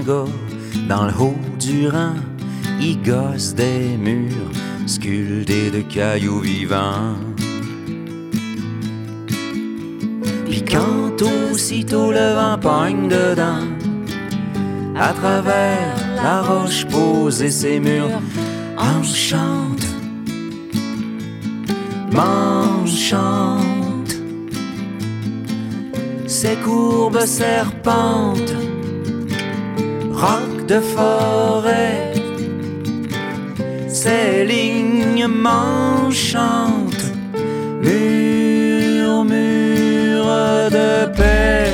gars dans le haut du rang, il gosse des murs sculptés de cailloux vivants. Puis quand aussitôt le vent pogne dedans, à travers la roche posée ses murs, enchante, m'enchante, ses courbes serpentes, rocs de forêt, ses lignes m'enchantent, murmure de paix.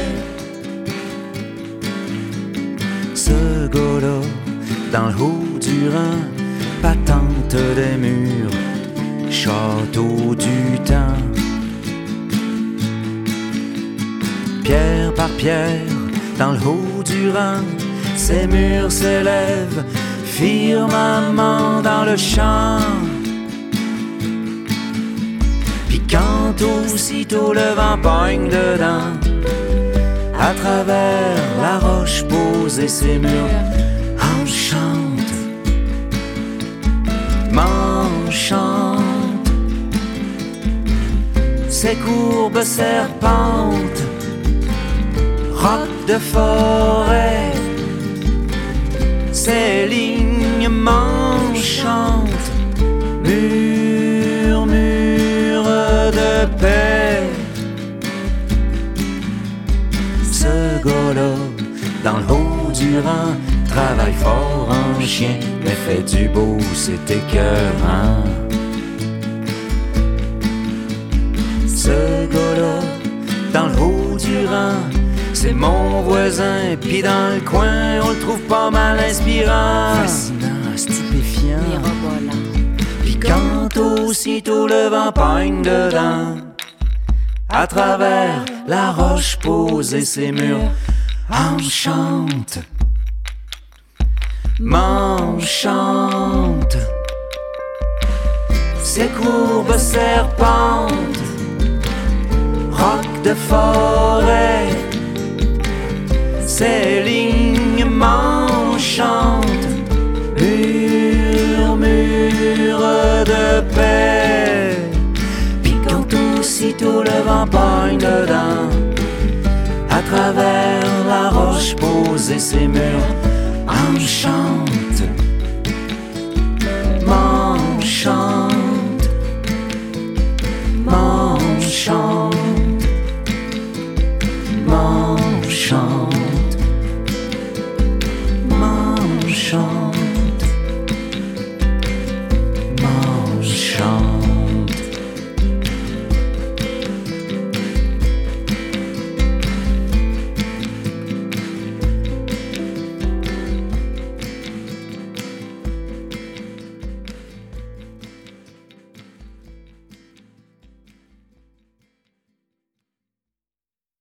Ce gars-là, dans le haut du Rhin, patente des murs, château du temps. Pierre par pierre, dans le haut du Rhin, ces murs s'élèvent, firmament dans le champ. Puis quand aussitôt le vent pogne dedans, à travers la roche posée ses murs, enchante, m'enchante, ses courbes serpentes, rocs de forêt, ces lignes m'enchantent, murmure de paix. Ce gars-là, dans le haut du Rhin, travaille fort en chien, mais fait du beau, c'est écœurant. Ce gars-là, dans le haut du Rhin, c'est mon voisin, pis dans le coin, on le trouve pas mal inspirant. Fascinant, stupéfiant, mirobolant. Pis quand aussitôt le vent pogne dedans, à travers la roche posée ses murs, enchante, m'enchante, ses courbes serpentes, rocs de forêt, ces lignes m'enchantent, murmure de paix. Puis quand aussitôt le vent pogne dedans, à travers la roche posée ses murs, enchante, m'enchante, m'enchante, m'enchante.